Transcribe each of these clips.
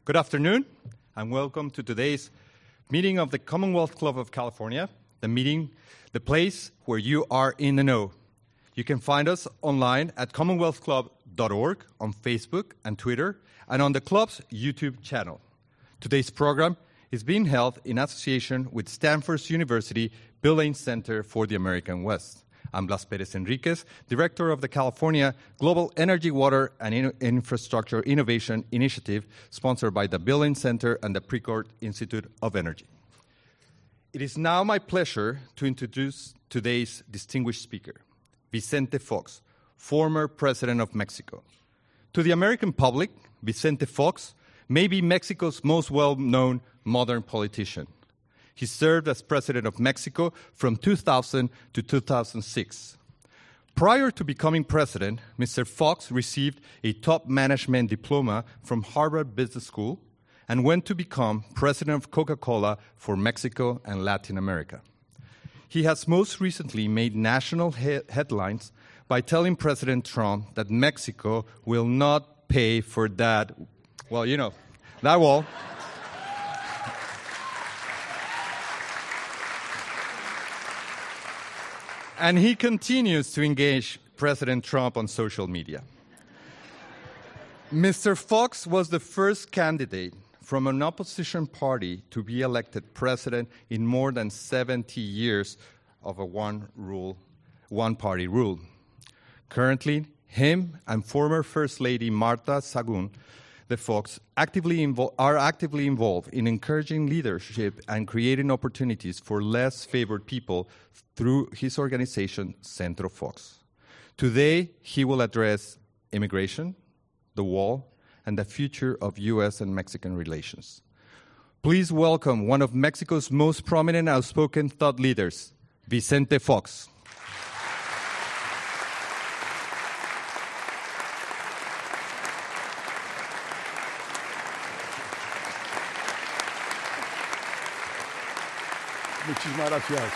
Good afternoon, and welcome to today's meeting of the Commonwealth Club of California, the place where you are in the know. You can find us online at commonwealthclub.org, on Facebook and Twitter, and on the club's YouTube channel. Today's program is being held in association with Stanford University Billings Center for the American West. I'm Blas Perez Enriquez, Director of the California Global Energy, Water, and Infrastructure Innovation Initiative, sponsored by the Billings Center and the Precourt Institute of Energy. It is now my pleasure to introduce today's distinguished speaker, Vicente Fox, former President of Mexico. To the American public, Vicente Fox may be Mexico's most well-known modern politician. He served as President of Mexico from 2000 to 2006. Prior to becoming president, Mr. Fox received a top management diploma from Harvard Business School and went to become president of Coca-Cola for Mexico and Latin America. He has most recently made national headlines by telling President Trump that Mexico will not pay for that, that wall. And he continues to engage President Trump on social media. Mr. Fox was the first candidate from an opposition party to be elected president in more than 70 years of a one-party rule. Currently, him and former First Lady Martha Sagun, the Fox, are actively involved in encouraging leadership and creating opportunities for less favored people through his organization, Centro Fox. Today, he will address immigration, the wall, and the future of U.S. and Mexican relations. Please welcome one of Mexico's most prominent outspoken thought leaders, Vicente Fox. Muchísimas gracias.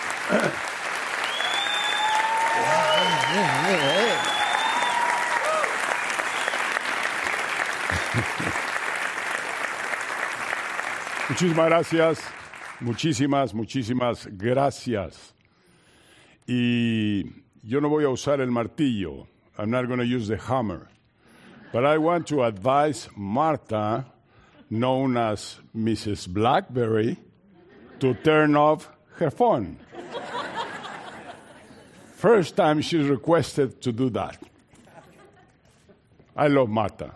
Muchísimas gracias. Muchísimas gracias. Y yo no voy a usar el martillo. I'm not going to use the hammer. But I want to advise Martha, known as Mrs. Blackberry, to turn off her phone. First time she's requested to do that. I love Martha.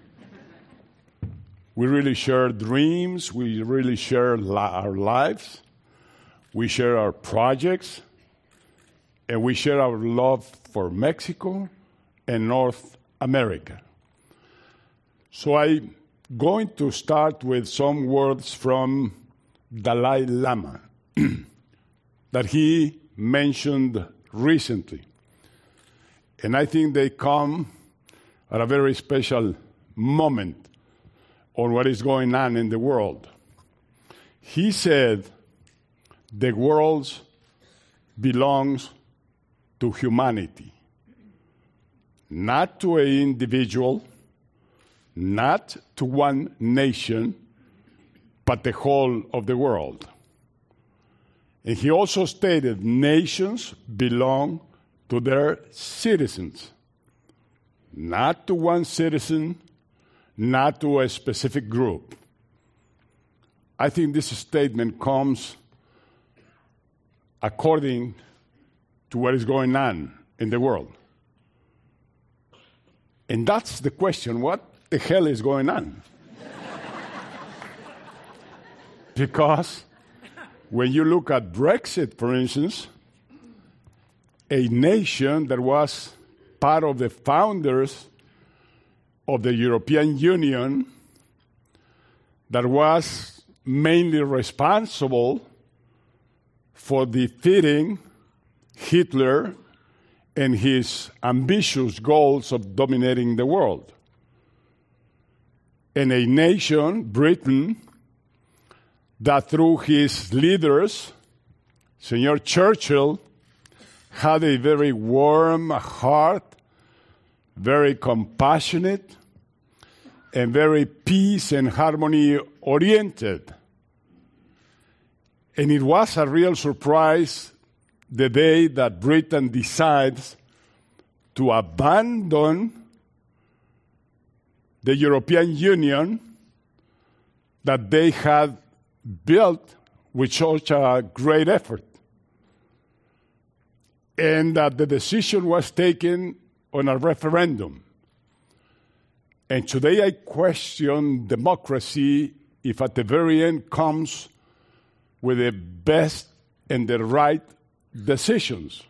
We really share dreams. We really share our lives. We share our projects. And we share our love for Mexico and North America. So I'm going to start with some words from Dalai Lama that he mentioned recently. And I think they come at a very special moment on what is going on in the world. He said, the world belongs to humanity, not to an individual, not to one nation, but the whole of the world. And he also stated nations belong to their citizens, not to one citizen, not to a specific group. I think this statement comes according to what is going on in the world. And that's the question, what the hell is going on? Because when you look at Brexit, for instance, a nation that was part of the founders of the European Union, that was mainly responsible for defeating Hitler and his ambitious goals of dominating the world. And a nation, Britain, that through his leaders, Señor Churchill, had a very warm heart, very compassionate, and very peace and harmony oriented. And it was a real surprise the day that Britain decides to abandon the European Union that they had built with such a great effort. And that the decision was taken on a referendum. And today I question democracy if at the very end comes with the best and the right decisions.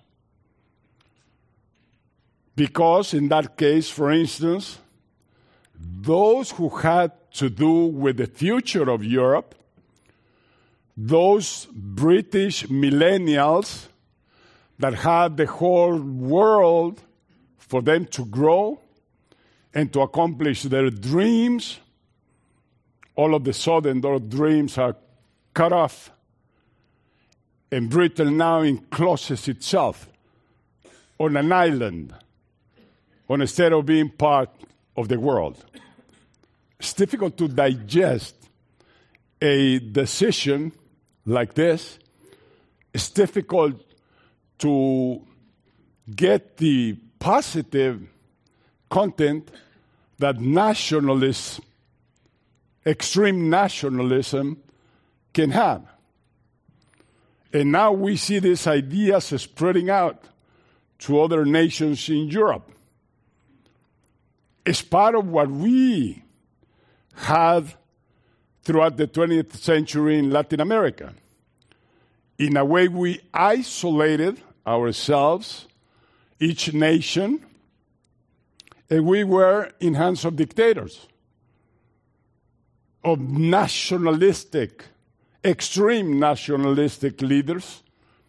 Because in that case, for instance, those who had to do with the future of Europe, those British millennials that had the whole world for them to grow and to accomplish their dreams, all of a sudden those dreams are cut off. And Britain now encloses itself on an island, instead of being part of the world. It's difficult to digest a decision like this. It's difficult to get the positive content that nationalists, extreme nationalism, can have. And now we see these ideas spreading out to other nations in Europe. It's part of what we had throughout the 20th century in Latin America. In a way, we isolated ourselves, each nation, and we were in hands of dictators, of nationalistic, extreme nationalistic leaders,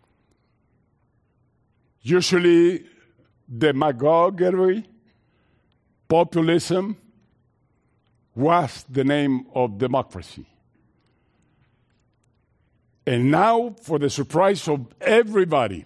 usually demagoguery, populism was the name of democracy. And now, for the surprise of everybody,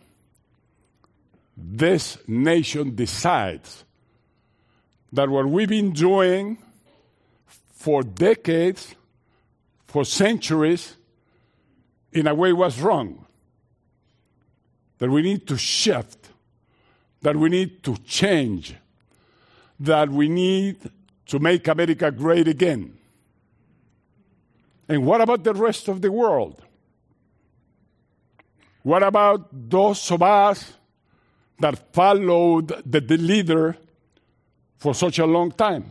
this nation decides that what we've been doing for decades, for centuries, in a way was wrong. That we need to shift, that we need to change, that we need to make America great again. And what about the rest of the world? What about those of us that followed the leader for such a long time?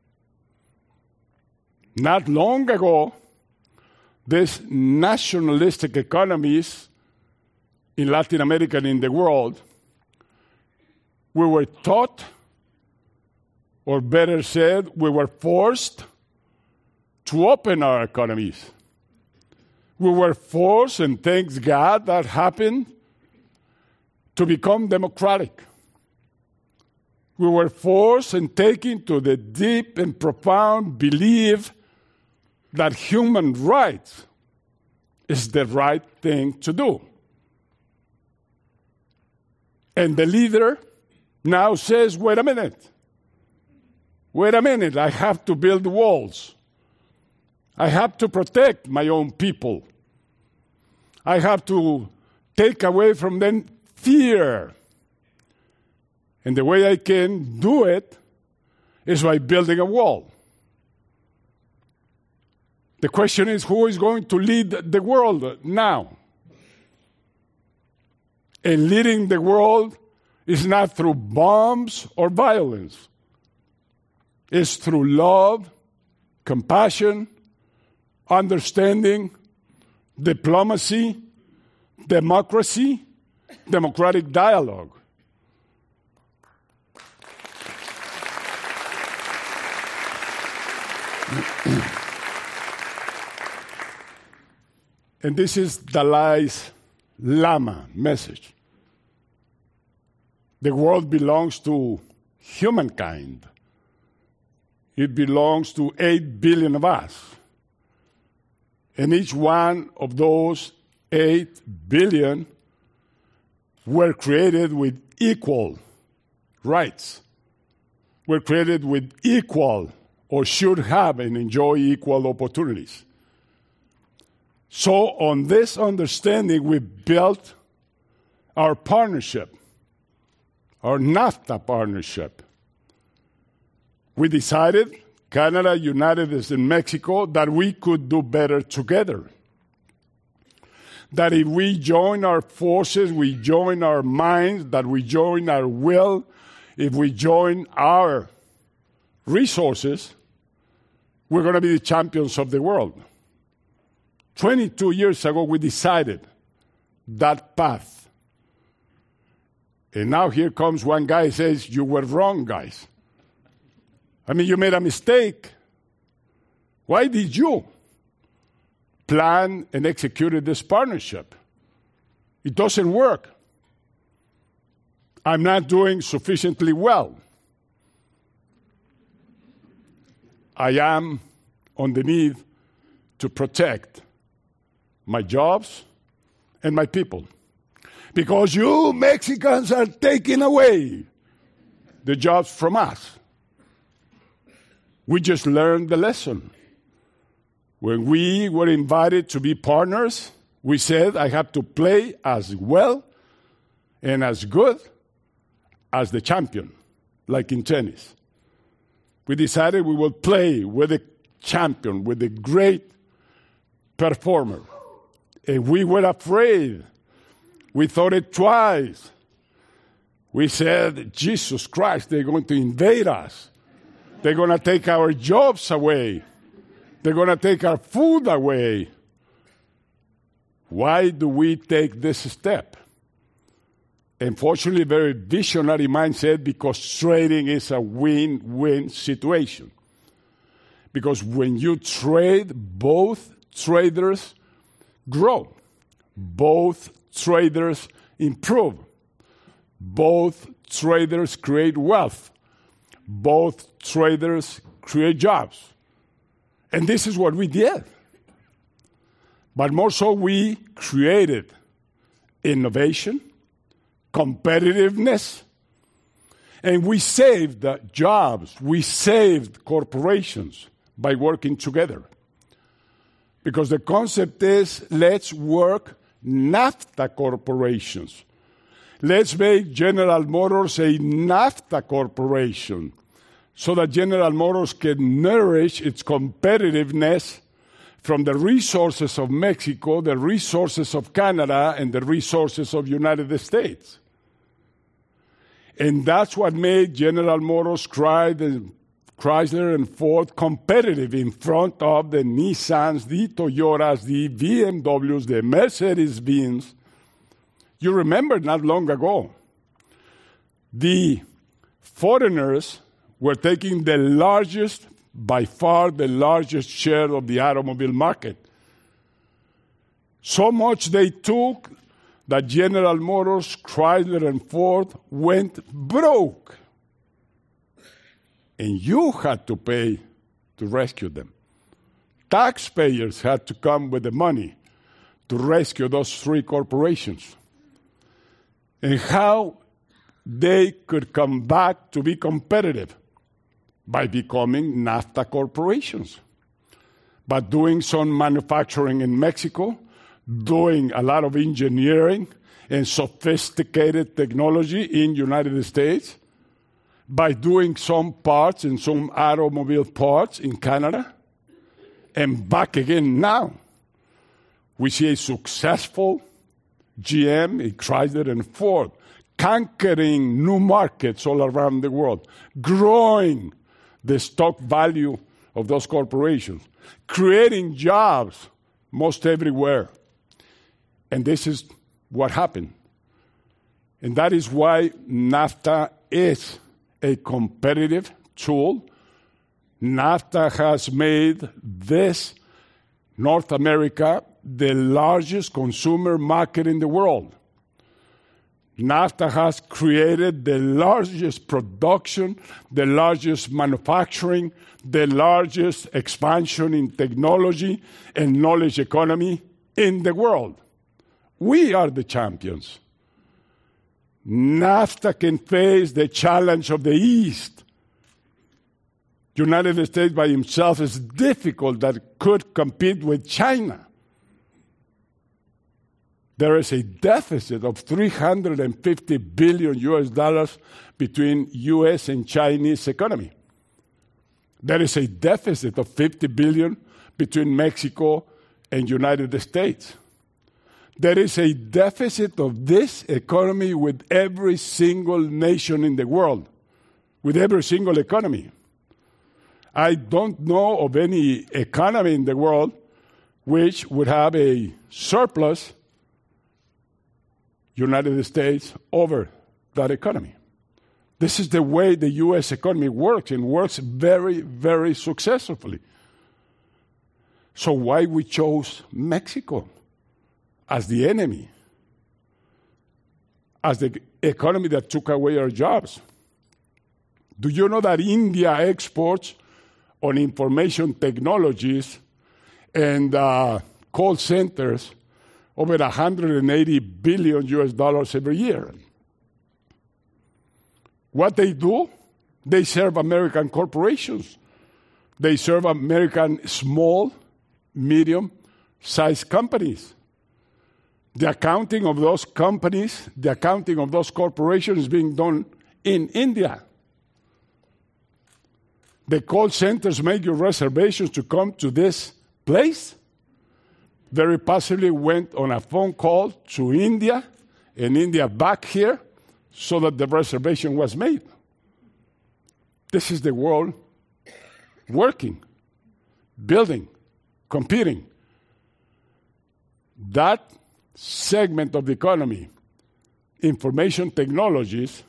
Not long ago, these nationalistic economies in Latin America and in the world, we were taught, or better said, we were forced to open our economies. We were forced, and thanks God that happened, to become democratic. We were forced and taken to the deep and profound belief that human rights is the right thing to do. And the leader now says, wait a minute, I have to build walls. I have to protect my own people. I have to take away from them fear. And the way I can do it is by building a wall. The question is, who is going to lead the world now? And leading the world is not through bombs or violence. It's through love, compassion, understanding, diplomacy, democracy, democratic dialogue. And this is Dalai Lama message. The world belongs to humankind. It belongs to 8 billion of us. And each one of those 8 billion were created with equal rights. Were created with equal or should have and enjoy equal opportunities. So on this understanding, we built our partnership, our NAFTA partnership. We decided, Canada, United States, and Mexico, that we could do better together. That if we join our forces, we join our minds, that we join our will, if we join our resources, we're going to be the champions of the world. 22 years ago, we decided that path. And now here comes one guy and says, you were wrong, guys. I mean, you made a mistake. Why did you plan and execute this partnership? It doesn't work. I'm not doing sufficiently well. I am on the need to protect my jobs and my people. Because you Mexicans are taking away the jobs from us. We just learned the lesson. When we were invited to be partners, we said I have to play as well and as good as the champion, like in tennis. We decided we will play with the champion, with the great performer. And we were afraid. We thought it twice. We said, Jesus Christ, they're going to invade us. They're going to take our jobs away. They're going to take our food away. Why do we take this step? Unfortunately, very visionary mindset, because trading is a win-win situation. Because when you trade, both traders grow. Both traders improve. Both traders create wealth. Both traders create jobs. And this is what we did. But more so, we created innovation, competitiveness, and we saved jobs. We saved corporations by working together. Because the concept is, let's work NAFTA corporations. Let's make General Motors a NAFTA corporation so that General Motors can nourish its competitiveness from the resources of Mexico, the resources of Canada, and the resources of the United States. And that's what made General Motors, Chrysler, and Ford competitive in front of the Nissans, the Toyotas, the BMWs, the Mercedes-Benz. You remember not long ago, the foreigners were taking the largest, by far the largest share of the automobile market. So much they took that General Motors, Chrysler, and Ford went broke. And you had to pay to rescue them. Taxpayers had to come with the money to rescue those three corporations. And how they could come back to be competitive? By becoming NAFTA corporations. By doing some manufacturing in Mexico, doing a lot of engineering and sophisticated technology in the United States, by doing some parts and some automobile parts in Canada, and back again now. We see a successful GM, Chrysler, and Ford conquering new markets all around the world, growing the stock value of those corporations, creating jobs most everywhere. And this is what happened. And that is why NAFTA is a competitive tool. NAFTA has made this North America the largest consumer market in the world. NAFTA has created the largest production, the largest manufacturing, the largest expansion in technology and knowledge economy in the world. We are the champions. NAFTA can face the challenge of the East. United States by himself is difficult that could compete with China. There is a deficit of $350 billion US dollars between US and Chinese economy. There is a deficit of $50 billion between Mexico and United States. There is a deficit of this economy with every single nation in the world, with every single economy. I don't know of any economy in the world which would have a surplus United States over that economy. This is the way the U.S. economy works, and works very, very successfully. So why we chose Mexico as the enemy, as the economy that took away our jobs? Do you know that India exports on information technologies and call centers over $180 billion US dollars every year? What they do? They serve American corporations. They serve American small, medium-sized companies. The accounting of those companies, the accounting of those corporations is being done in India. The call centers make your reservations to come to this place. Very possibly went on a phone call to India, and India back here, so that the reservation was made. This is the world working, building, competing. That segment of the economy, information technologies,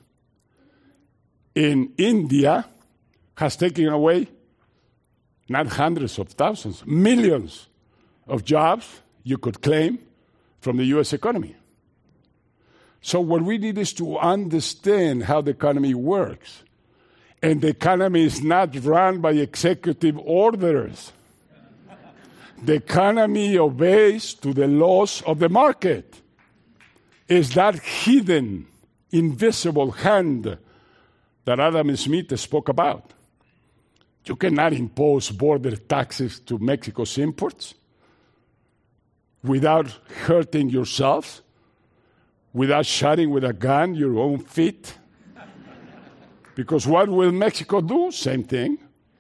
in India has taken away not hundreds of thousands, millions of jobs you could claim from the U.S. economy. So what we need is to understand how the economy works. And the economy is not run by executive orders. The economy obeys to the laws of the market. It's that hidden, invisible hand that Adam Smith spoke about. You cannot impose border taxes to Mexico's imports without hurting yourselves, without shooting with a gun your own feet. Because what will Mexico do? Same thing.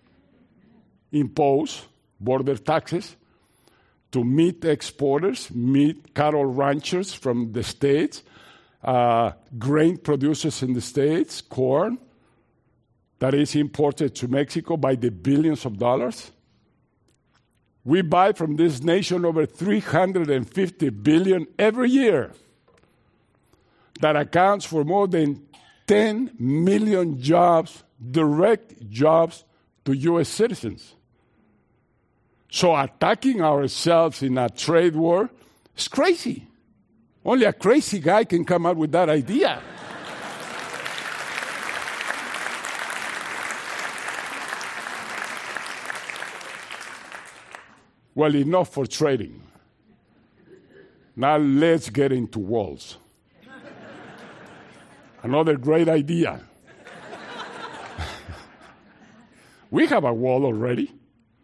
Impose border taxes to meat exporters, meat cattle ranchers from the States, grain producers in the States, corn, that is imported to Mexico by the billions of dollars. We buy from this nation over $350 billion every year. That accounts for more than 10 million jobs, direct jobs to U.S. citizens. So attacking ourselves in a trade war is crazy. Only a crazy guy can come up with that idea. Well, enough for trading. Now let's get into walls. Another great idea. We have a wall already.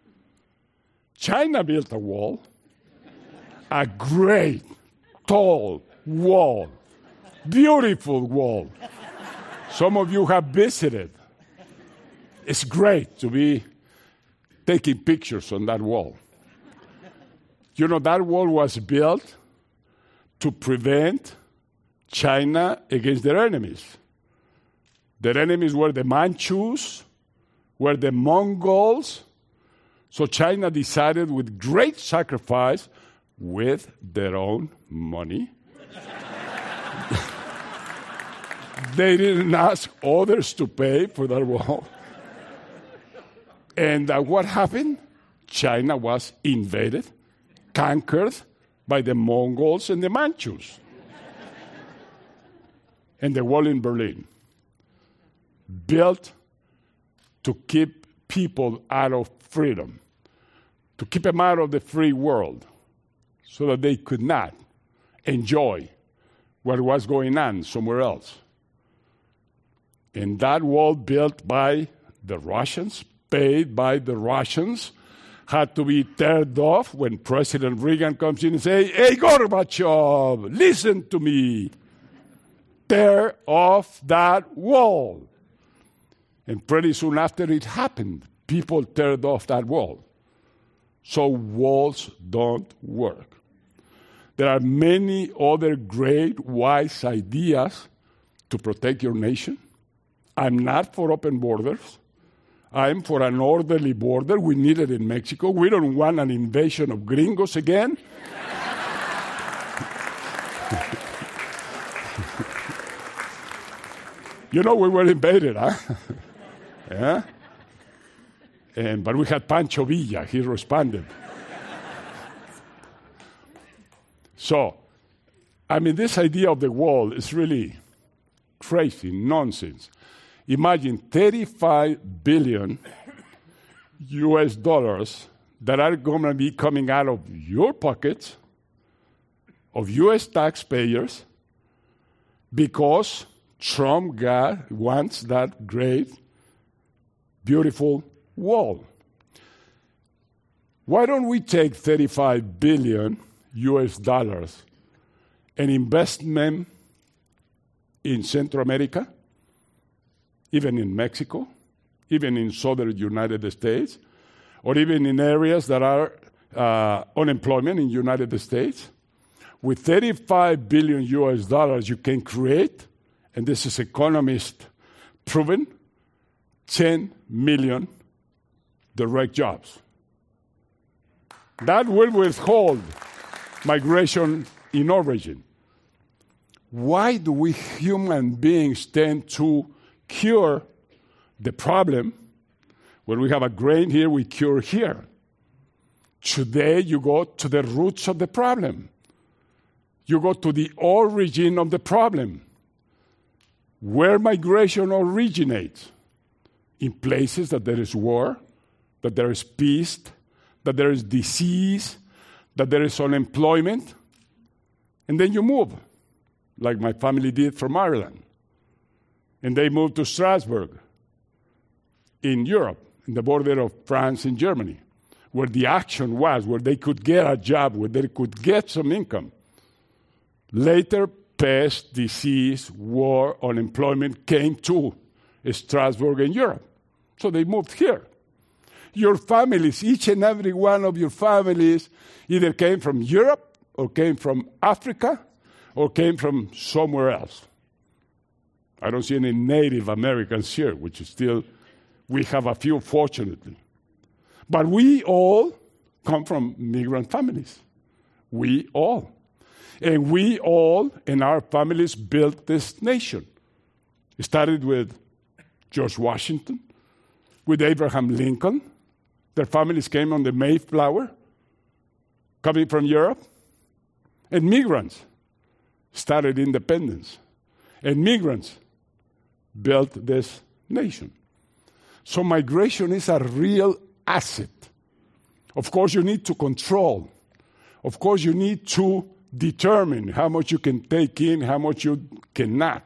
China built a wall, a great, tall wall, beautiful wall. Some of you have visited. It's great to be taking pictures on that wall. You know, that wall was built to prevent China against their enemies. Their enemies were the Manchus, were the Mongols. So China decided with great sacrifice, with their own money, they didn't ask others to pay for that wall. And what happened? China was invaded, conquered by the Mongols and the Manchus. And the wall in Berlin, built to keep people out of freedom, to keep them out of the free world, so that they could not enjoy what was going on somewhere else. And that wall built by the Russians, paid by the Russians had to be teared off when President Reagan comes in and says, "Hey, Gorbachev, listen to me. Tear off that wall." And pretty soon after it happened, people teared off that wall. So walls don't work. There are many other great, wise ideas to protect your nation. I'm not for open borders. I'm for an orderly border. We need it in Mexico. We don't want an invasion of gringos again. You know, we were invaded, huh? Yeah? But we had Pancho Villa. He responded. So, I mean, this idea of the wall is really crazy, nonsense. Imagine 35 billion US dollars that are going to be coming out of your pockets, of US taxpayers, because Trump wants that great, beautiful wall. Why don't we take 35 billion US dollars and invest them in Central America, even in Mexico, even in southern United States, or even in areas that are unemployment in United States? With 35 billion US dollars, you can create, and this is economist proven, 10 million direct jobs. That will withhold migration in origin. Why do we human beings tend to cure the problem? When we have a grain here, we cure here. Today, you go to the roots of the problem. You go to the origin of the problem. Where migration originates? In places that there is war, that there is peace, that there is disease, that there is unemployment, and then you move, like my family did from Ireland. And they moved to Strasbourg in Europe, in the border of France and Germany, where the action was, where they could get a job, where they could get some income. Later, pest, disease, war, unemployment came to Strasbourg and Europe. So they moved here. Your families, each and every one of your families, either came from Europe, or came from Africa, or came from somewhere else. I don't see any Native Americans here, which is still, we have a few, fortunately. But we all come from migrant families. We all. And we all, in our families, built this nation. It started with George Washington, with Abraham Lincoln. Their families came on the Mayflower, coming from Europe. And migrants started independence. And migrants built this nation. So migration is a real asset. Of course, you need to control. Of course, you need to determine how much you can take in, how much you cannot.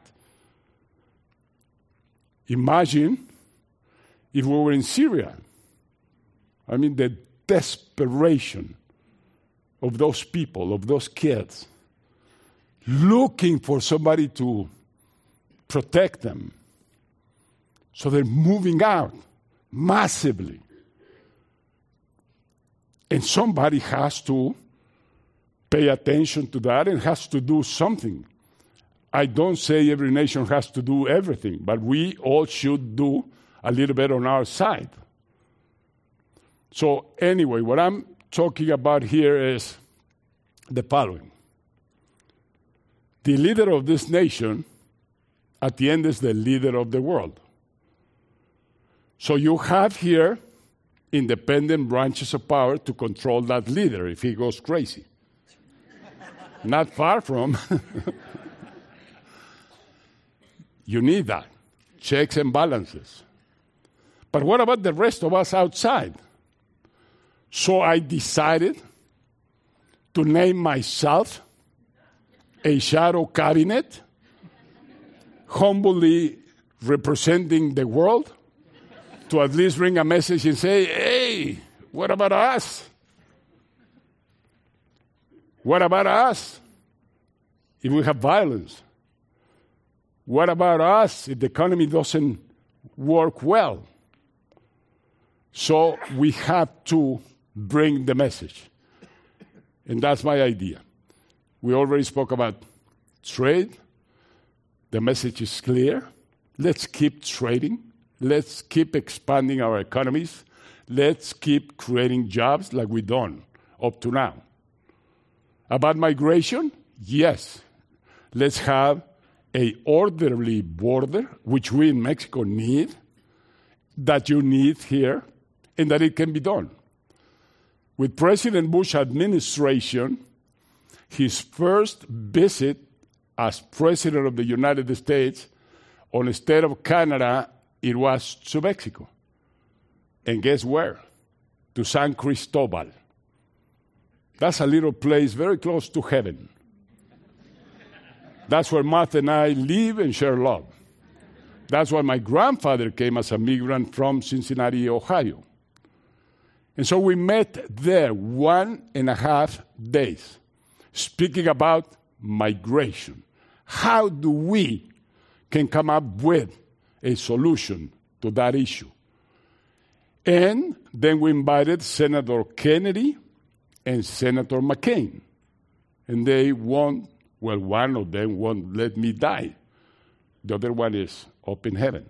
Imagine if we were in Syria. I mean, the desperation of those people, of those kids, looking for somebody to protect them. So they're moving out massively. And somebody has to pay attention to that and has to do something. I don't say every nation has to do everything, but we all should do a little bit on our side. So anyway, what I'm talking about here is the following. The leader of this nation, at the end, is the leader of the world. So you have here independent branches of power to control that leader if he goes crazy. Not far from. You need that. Checks and balances. But what about the rest of us outside? So I decided to name myself a shadow cabinet, humbly representing the world, to at least bring a message and say, hey, what about us? What about us if we have violence? What about us if the economy doesn't work well? So we have to bring the message. And that's my idea. We already spoke about trade. The message is clear. Let's keep trading. Let's keep expanding our economies. Let's keep creating jobs like we've done up to now. About migration, yes. Let's have an orderly border, which we in Mexico need, that you need here, and that it can be done. With President Bush administration, his first visit as President of the United States on the state of Canada, it was to Mexico. And guess where? To San Cristobal. That's a little place very close to heaven. That's where Martha and I live and share love. That's why my grandfather came as a migrant from Cincinnati, Ohio. And so we met there 1.5 days, speaking about migration. How do we can come up with a solution to that issue? And then we invited Senator Kennedy and Senator McCain. And they won't, well, one of them won't let me die. The other one is up in heaven.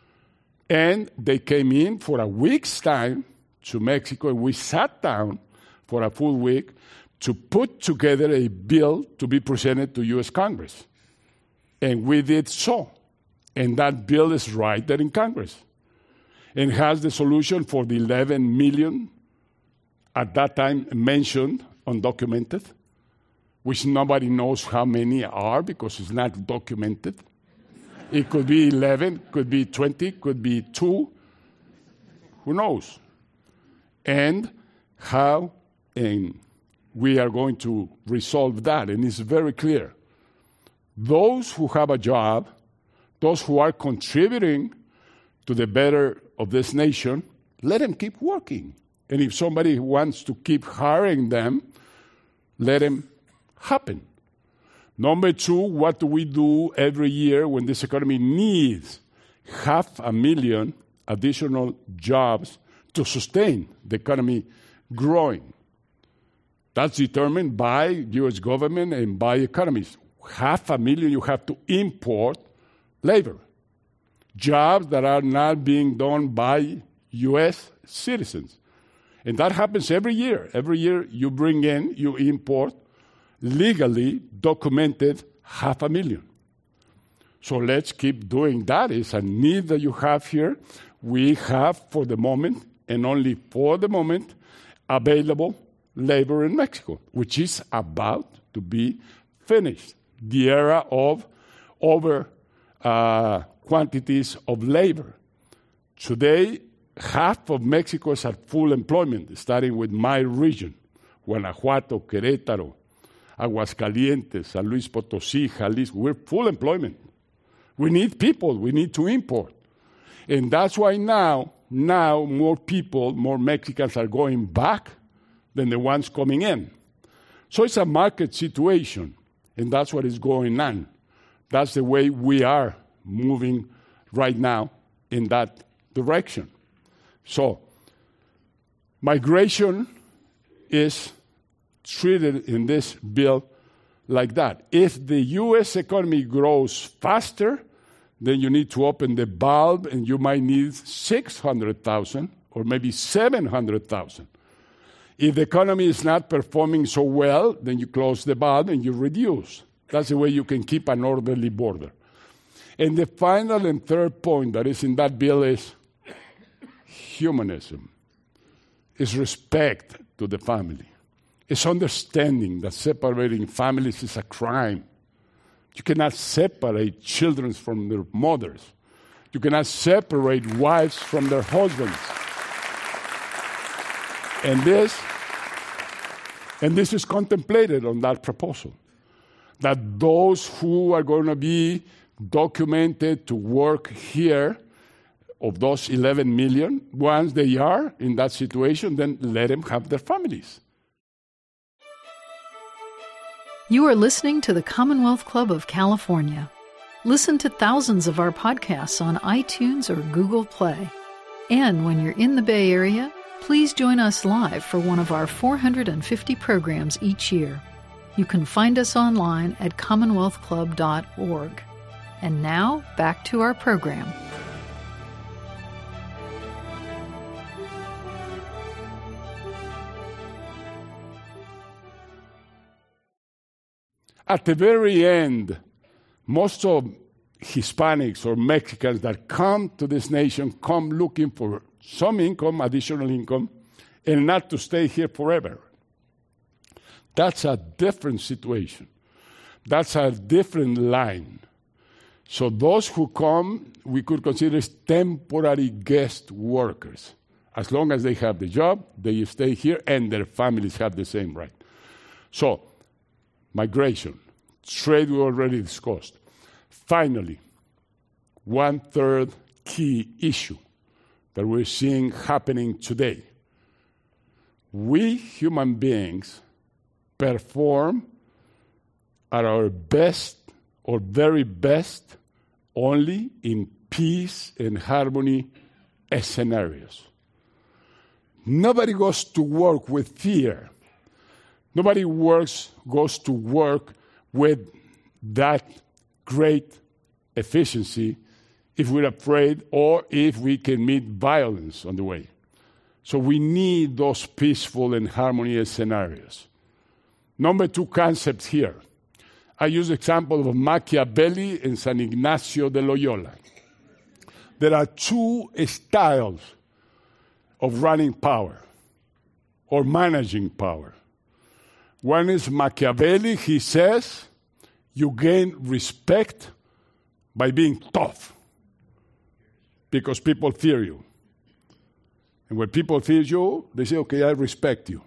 And they came in for a week's time to Mexico, and we sat down for a full week to put together a bill to be presented to U.S. Congress. And we did so. And that bill is right there in Congress. And has the solution for the 11 million, at that time mentioned, undocumented, which nobody knows how many are because it's not documented. It could be 11, could be 20, could be 2. Who knows? And how we are going to resolve that. And it's very clear. Those who have a job, those who are contributing to the better of this nation, let them keep working. And if somebody wants to keep hiring them, let them happen. Number 2, what do we do every year when this economy needs 500,000 additional jobs to sustain the economy growing? That's determined by U.S. government and by economies. 500,000 you have to import labor. Jobs that are not being done by U.S. citizens. And that happens every year. Every year you bring in, you import legally documented 500,000. So let's keep doing that. It's a need that you have here. We have, for the moment, and only for the moment, available labor in Mexico, which is about to be finished. The era of over quantities of labor. Today, half of Mexico is at full employment, starting with my region, Guanajuato, Querétaro, Aguascalientes, San Luis Potosí, Jalisco. We're full employment. We need people. We need to import. And that's why now more people, more Mexicans are going back than the ones coming in. So it's a market situation, and that's what is going on. That's the way we are moving right now in that direction. So migration is treated in this bill like that. If the U.S. economy grows faster, then you need to open the valve, and you might need 600,000 or maybe 700,000. If the economy is not performing so well, then you close the valve and you reduce. That's the way you can keep an orderly border. And the final and third point that is in that bill is humanism. It's respect to the family. It's understanding that separating families is a crime. You cannot separate children from their mothers. You cannot separate wives from their husbands. And this is contemplated on that proposal, that those who are going to be documented to work here of those 11 million, once they are in that situation, then let them have their families. You are listening to the Commonwealth Club of California. Listen to thousands of our podcasts on iTunes or Google Play. And when you're in the Bay Area, please join us live for one of our 450 programs each year. You can find us online at commonwealthclub.org. And now, back to our program. At the very end, most of Hispanics or Mexicans that come to this nation come looking for some income, additional income, and not to stay here forever. That's a different situation. That's a different line. So those who come, we could consider as temporary guest workers. As long as they have the job, they stay here, and their families have the same right. So, migration, trade we already discussed. Finally, one third key issue that we're seeing happening today. We human beings perform at our best or very best only in peace and harmony scenarios. Nobody goes to work with fear. Nobody goes to work with that great efficiency if we're afraid or if we can meet violence on the way. So we need those peaceful and harmonious scenarios. Number two concept here. I use the example of Machiavelli and San Ignacio de Loyola. There are two styles of running power or managing power. One is Machiavelli. He says, you gain respect by being tough because people fear you. And when people fear you, they say, okay, I respect you.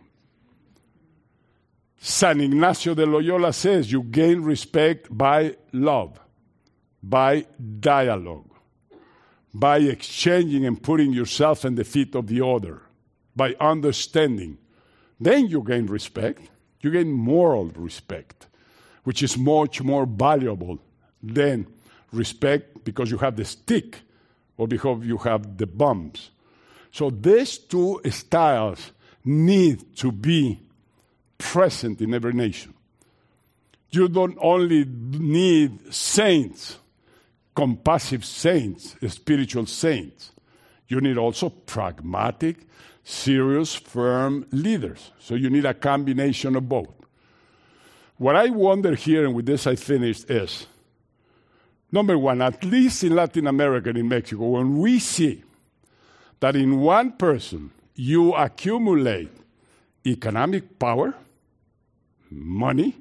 San Ignacio de Loyola says you gain respect by love, by dialogue, by exchanging and putting yourself in the feet of the other, by understanding. Then you gain respect. You gain moral respect, which is much more valuable than respect because you have the stick or because you have the bumps. So these two styles need to be present in every nation. You don't only need saints, compassive saints, spiritual saints. You need also pragmatic, serious, firm leaders. So you need a combination of both. What I wonder here, and with this I finished, is, number one, at least in Latin America and in Mexico, when we see that in one person you accumulate economic power, money,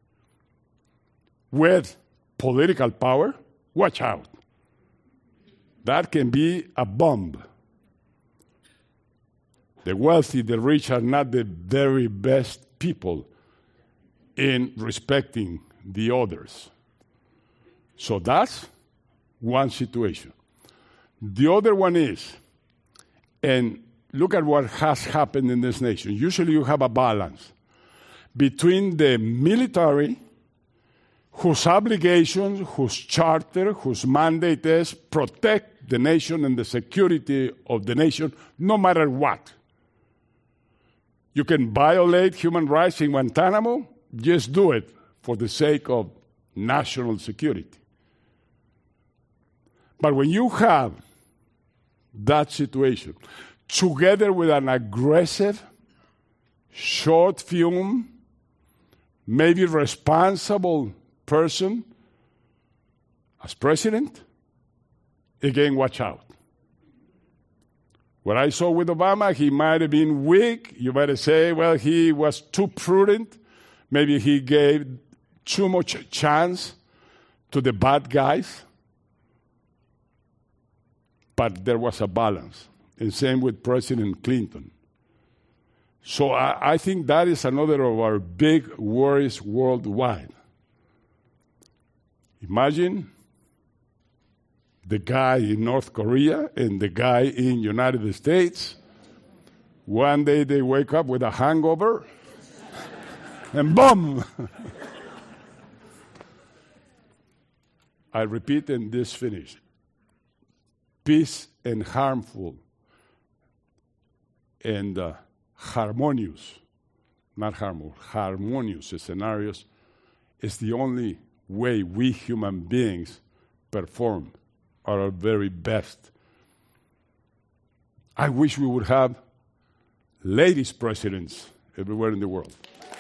with political power, watch out. That can be a bomb. The wealthy, the rich are not the very best people in respecting the others. So that's one situation. The other one is, and look at what has happened in this nation. Usually you have a balance between the military, whose obligation, whose charter, whose mandate is protect the nation and the security of the nation no matter what. You can violate human rights in Guantanamo, just do it for the sake of national security. But when you have that situation, together with an aggressive, short-fused, maybe responsible person as president, again, watch out. What I saw with Obama, he might have been weak. You might say, well, he was too prudent. Maybe he gave too much chance to the bad guys. But there was a balance. And same with President Clinton. So I think that is another of our big worries worldwide. Imagine the guy in North Korea and the guy in United States. One day they wake up with a hangover, and boom! I repeat, and this finish. Peace and harmful and harmonious, not harmful, harmonious scenarios is the only way we human beings perform our very best. I wish we would have ladies presidents everywhere in the world.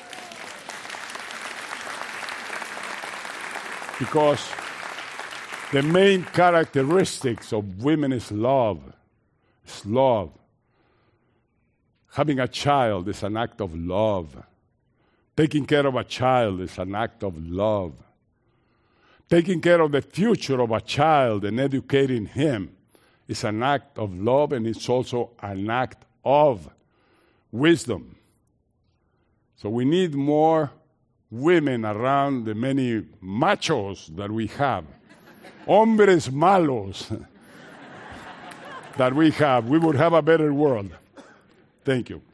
Because the main characteristics of women is love. It's love. Having a child is an act of love. Taking care of a child is an act of love. Taking care of the future of a child and educating him is an act of love, and it's also an act of wisdom. So we need more women around the many machos that we have. Hombres malos that we have. We would have a better world. Thank you.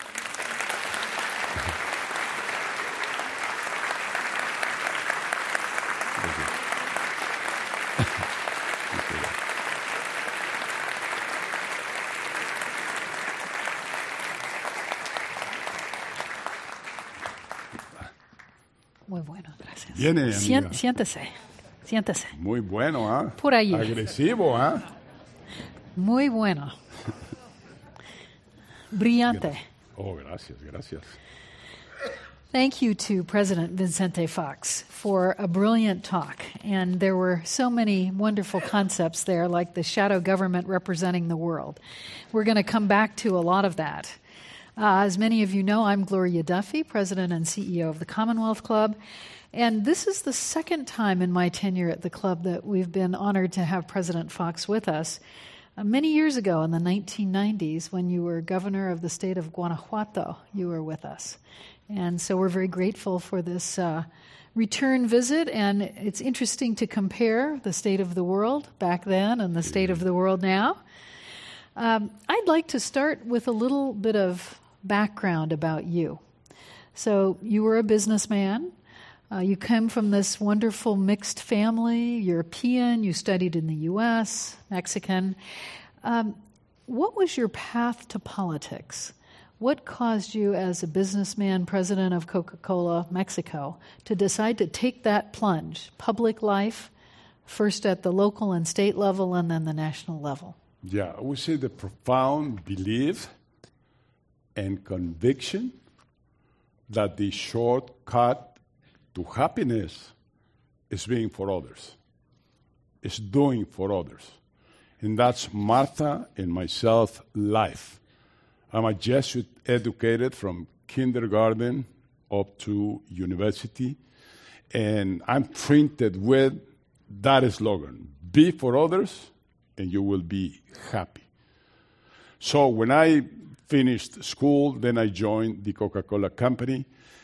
Muy bueno, gracias. Viene, amiga. Siéntese. Siéntese. Muy bueno, ¿ah? Por ahí. Agresivo, ¿ah? Muy bueno. Brillante. Oh, gracias, gracias. Thank you to President Vicente Fox for a brilliant talk. And there were so many wonderful concepts there, like the shadow government representing the world. We're going to come back to a lot of that. As many of you know, I'm Gloria Duffy, President and CEO of the Commonwealth Club. And this is the second time in my tenure at the club that we've been honored to have President Fox with us. Many years ago, in the 1990s, when you were governor of the state of Guanajuato, you were with us. And so we're very grateful for this return visit, and it's interesting to compare the state of the world back then and the state of the world now. I'd like to start with a little bit of background about you. So you were a businessman. You come from this wonderful mixed family, European, you studied in the U.S., Mexican. What was your path to politics? What caused you as a businessman, president of Coca-Cola Mexico, to decide to take that plunge, public life, first at the local and state level and then the national level? Yeah, I would say the profound belief and conviction that the shortcut to happiness is being for others, is doing for others. And that's Martha and myself life. I'm a Jesuit educated from kindergarten up to university, and I'm printed with that slogan, be for others and you will be happy. So when I finished school, then I joined the Coca-Cola company.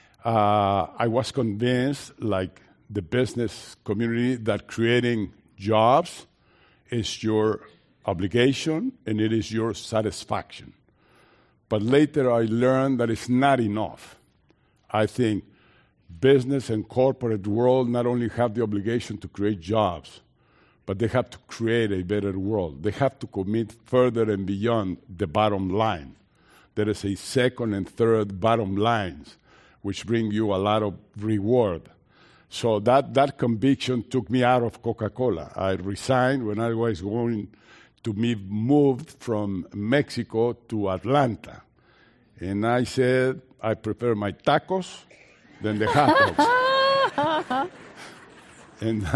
I was convinced, like the business community, that creating jobs is your obligation and it is your satisfaction. But later I learned that it's not enough. I think business and corporate world not only have the obligation to create jobs, but they have to create a better world. They have to commit further and beyond the bottom line. There is a second and third bottom lines, which bring you a lot of reward. So that conviction took me out of Coca-Cola. I resigned when I was going to be moved from Mexico to Atlanta. And I said, I prefer my tacos than the hot dogs. And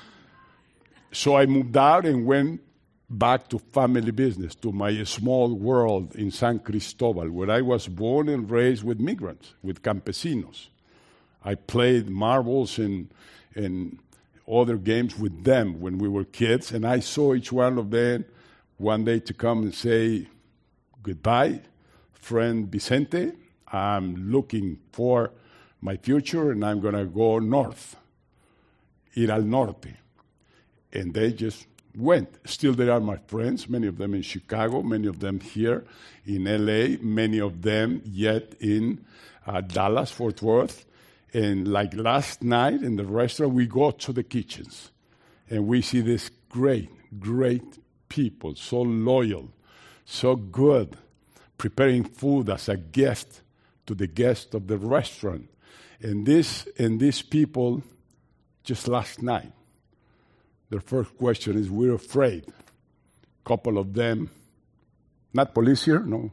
so I moved out and went back to family business, to my small world in San Cristobal, where I was born and raised with migrants, with campesinos. I played marbles and other games with them when we were kids, and I saw each one of them one day to come and say, goodbye, friend Vicente. I'm looking for my future, and I'm going to go north, ir al norte. And they just went. Still, they are my friends, many of them in Chicago, many of them here in LA, many of them yet in Dallas, Fort Worth. And like last night in the restaurant, we go to the kitchens and we see these great, great people, so loyal, so good, preparing food as a gift to the guests of the restaurant. And these people, just last night, their first question is, we're afraid. A couple of them, not police here, no,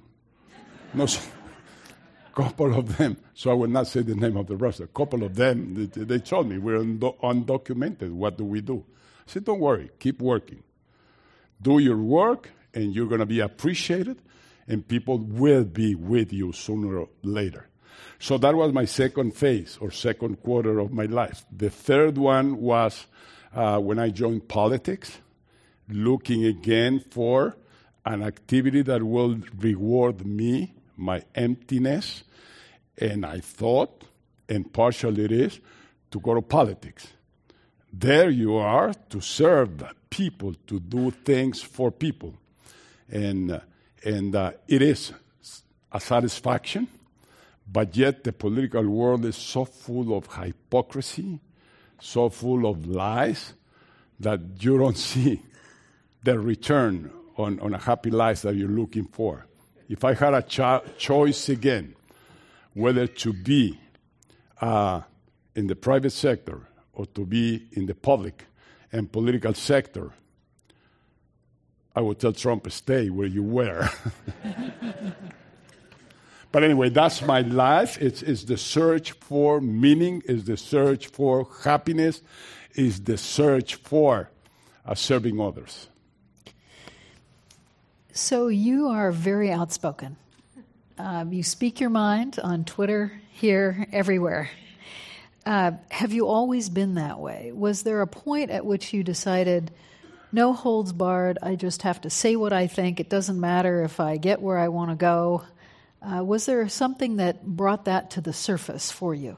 couple of them, so I will not say the name of the restaurant. A couple of them, they told me, we're undocumented, what do we do? I said, don't worry, keep working. Do your work, and you're going to be appreciated, and people will be with you sooner or later. So that was my second phase, or second quarter of my life. The third one was when I joined politics, looking again for an activity that will reward me, my emptiness, and I thought, and partially it is, to go to politics. There you are to serve people, to do things for people. And it is a satisfaction, but yet the political world is so full of hypocrisy, so full of lies, that you don't see the return on a happy life that you're looking for. If I had a choice again, whether to be in the private sector or to be in the public and political sector, I would tell Trump, stay where you were. But anyway, that's my life. It's the search for meaning, it's the search for happiness, it's the search for serving others. So you are very outspoken. You speak your mind on Twitter, here, everywhere. Have you always been that way? Was there a point at which you decided, no holds barred, I just have to say what I think, it doesn't matter if I get where I want to go? Was there something that brought that to the surface for you?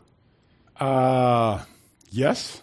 Yes.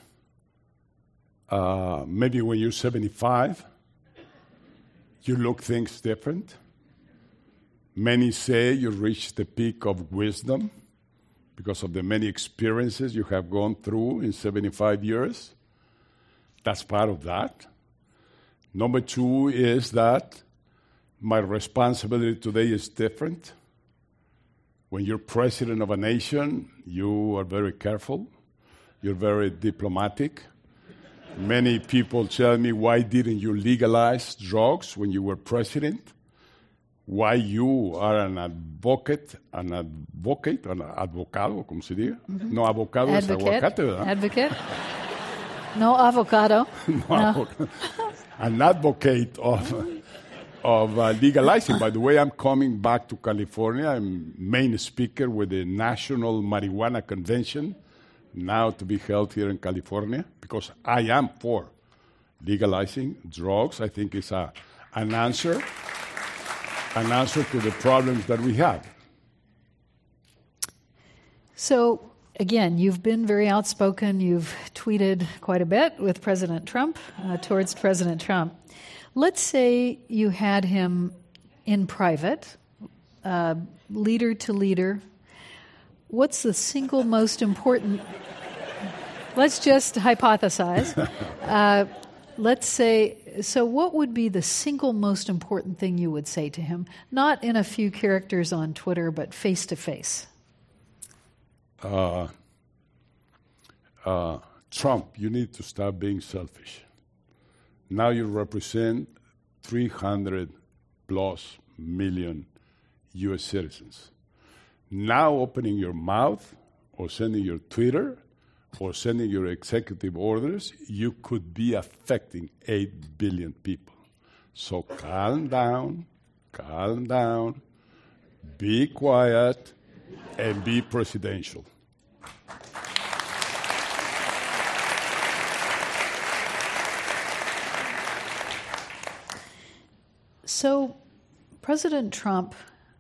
Maybe when you're 75, you look things different. Many say you reach the peak of wisdom because of the many experiences you have gone through in 75 years. That's part of that. Number two is that my responsibility today is different. When you're president of a nation, you are very careful. You're very diplomatic. Many people tell me, why didn't you legalize drugs when you were president? Why you are an advocate, advocado, como se diga? Mm-hmm. No, avocado es aguacate, ¿verdad? Advocate. No avocado. No. An advocate of legalizing. By the way, I'm coming back to California. I'm main speaker with the National Marijuana Convention, now to be held here in California, because I am for legalizing drugs. I think it's an answer to the problems that we have. So, again, you've been very outspoken. You've tweeted quite a bit with President Trump, towards President Trump. Let's say you had him in private, leader to leader. What's the single most important? Let's just hypothesize. Let's say, so what would be the single most important thing you would say to him? Not in a few characters on Twitter, but face to face. Trump, you need to stop being selfish. Now you represent 300 plus million U.S. citizens. Now opening your mouth or sending your Twitter or sending your executive orders, you could be affecting 8 billion people. So calm down, be quiet, and be presidential. So President Trump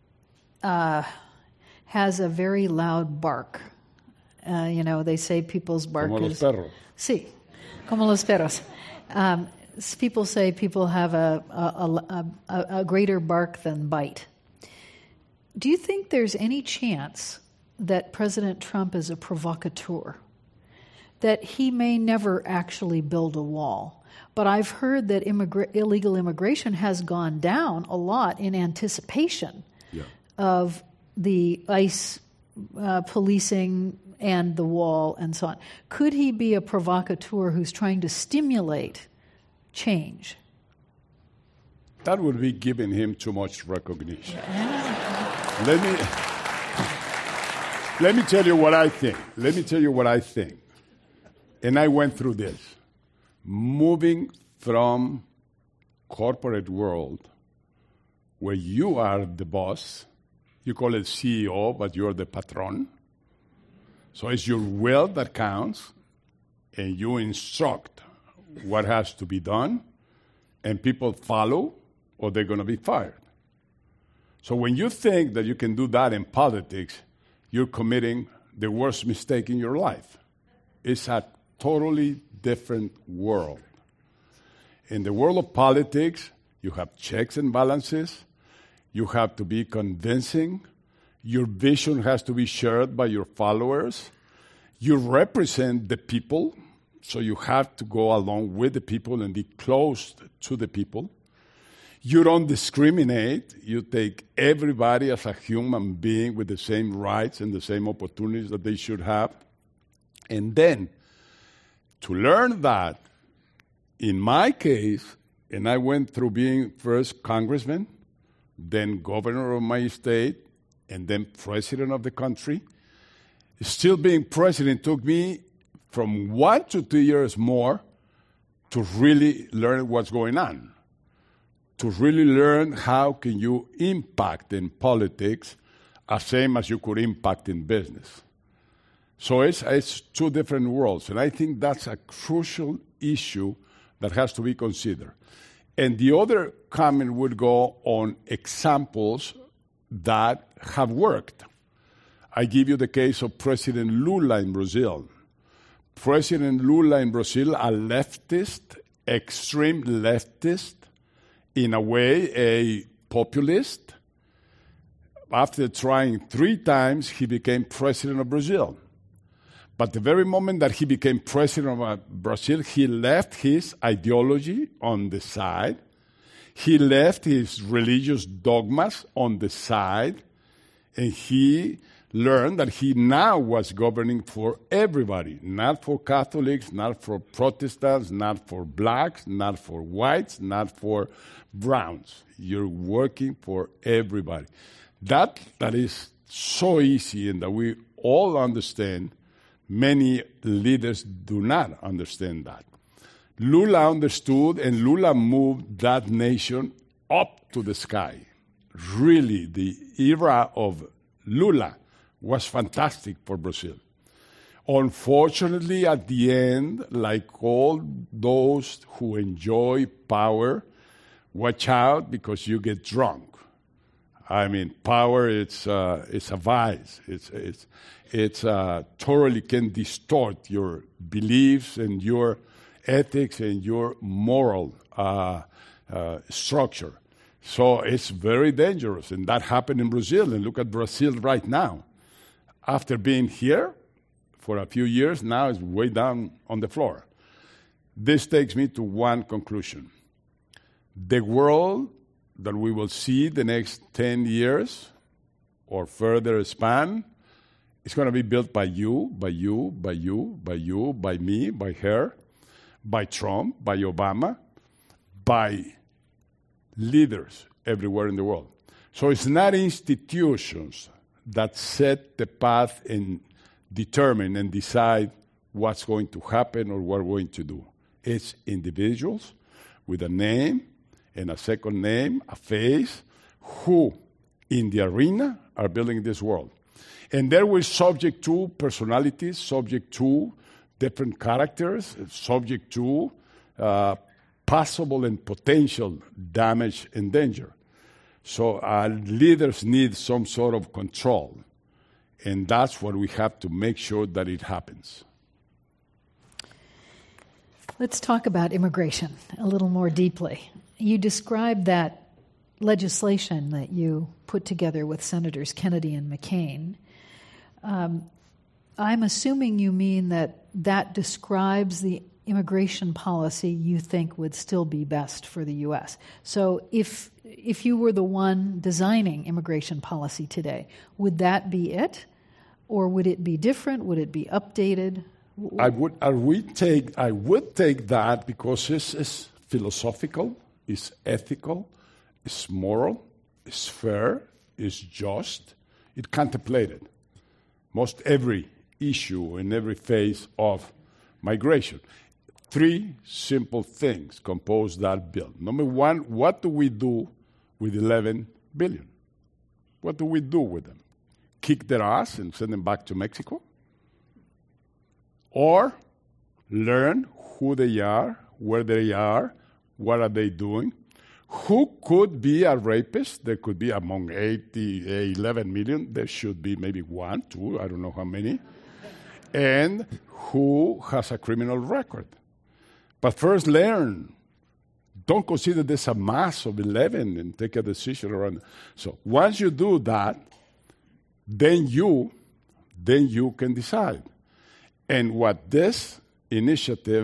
has a very loud bark. They say people's bark como is... los perros. Sí, como los perros. people say people have a greater bark than bite. Do you think there's any chance that President Trump is a provocateur? That he may never actually build a wall? But I've heard that illegal immigration has gone down a lot in anticipation of the ICE policing and the wall and so on. Could he be a provocateur who's trying to stimulate change? That would be giving him too much recognition. Let me tell you what I think. And I went through this. Moving from corporate world, where you are the boss, you call it CEO, but you're the patron. So it's your will that counts, and you instruct what has to be done, and people follow, or they're going to be fired. So when you think that you can do that in politics, you're committing the worst mistake in your life. It's a totally different world. In the world of politics, you have checks and balances. You have to be convincing. Your vision has to be shared by your followers. You represent the people, so you have to go along with the people and be close to the people. You don't discriminate. You take everybody as a human being with the same rights and the same opportunities that they should have. And then, to learn that, in my case, and I went through being first congressman, then governor of my state, and then president of the country. Still being president took me from 1 to 2 years more to really learn what's going on, to really learn how can you impact in politics as same as you could impact in business. So it's two different worlds, and I think that's a crucial issue that has to be considered. And the other comment would go on examples that have worked. I give you the case of President Lula in Brazil. President Lula in Brazil, a leftist, extreme leftist, in a way a populist. After trying 3 times, he became president of Brazil. But the very moment that he became president of Brazil, he left his ideology on the side. He left his religious dogmas on the side. And he learned that he now was governing for everybody, not for Catholics, not for Protestants, not for blacks, not for whites, not for browns. You're working for everybody. That is so easy and that we all understand. Many leaders do not understand that. Lula understood, and Lula moved that nation up to the sky. Really, the era of Lula was fantastic for Brazil. Unfortunately, at the end, like all those who enjoy power, watch out because you get drunk. I mean, power, it's a vice. It's totally can distort your beliefs and your ethics and your moral structure. So it's very dangerous, and that happened in Brazil. And look at Brazil right now. After being here for a few years, now it's way down on the floor. This takes me to one conclusion. The world that we will see the next 10 years or further span is going to be built by you, by you, by you, by you, by me, by her, by Trump, by Obama, by leaders everywhere in the world. So it's not institutions that set the path and determine and decide what's going to happen or what we're going to do. It's individuals with a name and a second name, a face, who in the arena are building this world. And there we're subject to personalities, subject to different characters, subject to possible and potential damage and danger. So leaders need some sort of control. And that's what we have to make sure that it happens. Let's talk about immigration a little more deeply. You described that legislation that you put together with Senators Kennedy and McCain. I'm assuming you mean that describes the immigration policy you think would still be best for the U.S. So if you were the one designing immigration policy today, would that be it? Or would it be different? Would it be updated? I would take that because it's philosophical, it's ethical, it's moral, it's fair, it's just. It contemplated most every issue in every phase of migration. 3 simple things compose that bill. Number one, what do we do with 11 billion? What do we do with them? Kick their ass and send them back to Mexico? Or learn who they are, where they are, what are they doing? Who could be a rapist? There could be among 11 million. There should be maybe 1, 2, I don't know how many. And who has a criminal record? But first learn. Don't consider this a mass of 11 and take a decision around. So once you do that, then you can decide. And what this initiative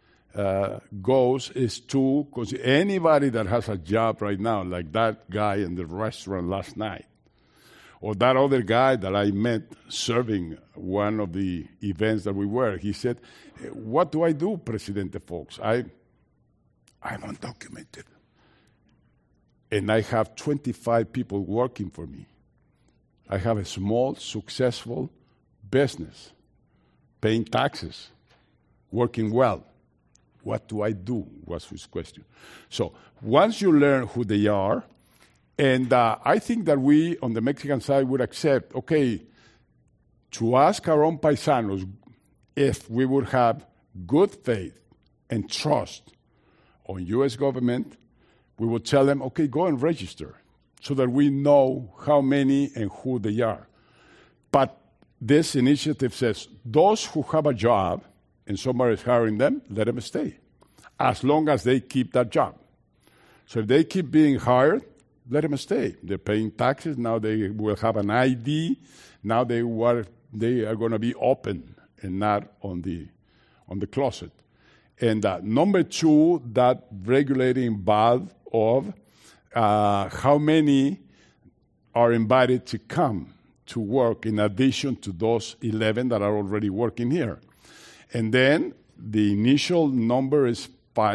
goes is to consider anybody that has a job right now, like that guy in the restaurant last night, or that other guy that I met serving one of the events that we were. He said, "What do I do, Presidente Fox? I'm undocumented. And I have 25 people working for me. I have a small, successful business, paying taxes, working well. What do I do?" was his question. So once you learn who they are, and I think that we, on the Mexican side, would accept, okay, to ask our own paisanos if we would have good faith and trust on U.S. government, we would tell them, okay, go and register so that we know how many and who they are. But this initiative says those who have a job and somebody is hiring them, let them stay, as long as they keep that job. So if they keep being hired, let them stay. They're paying taxes. Now they will have an ID. Now they are going to be open and not on the closet. And number 2, that regulating valve of how many are invited to come to work in addition to those 11 that are already working here. And then the initial number is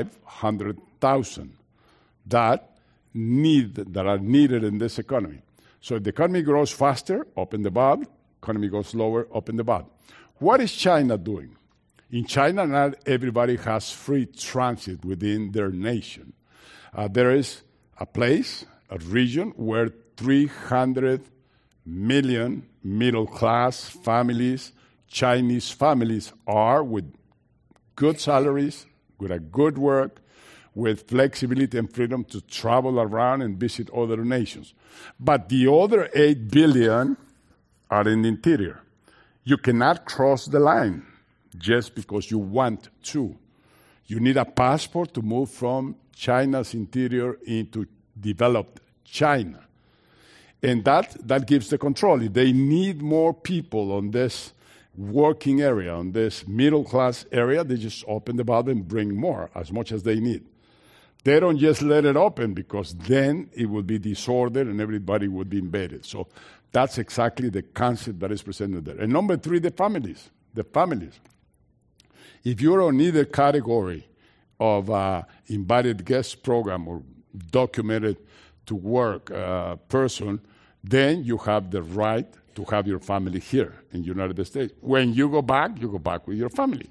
500,000 that are needed in this economy. So if the economy grows faster, open the valve. Economy goes slower, open the valve. What is China doing? In China, not everybody has free transit within their nation. There is a place, a region, where 300 million middle-class families, Chinese families, are with good salaries, with a good work, with flexibility and freedom to travel around and visit other nations. But the other 8 billion are in the interior. You cannot cross the line just because you want to. You need a passport to move from China's interior into developed China. And that gives the control. If they need more people on this working area, on this middle-class area, they just open the valve and bring more, as much as they need. They don't just let it open, because then it would be disordered and everybody would be embedded. So that's exactly the concept that is presented there. And number 3, the families. The families. If you're on either category of invited guest program or documented to work person, then you have the right to have your family here in the United States. When you go back with your family.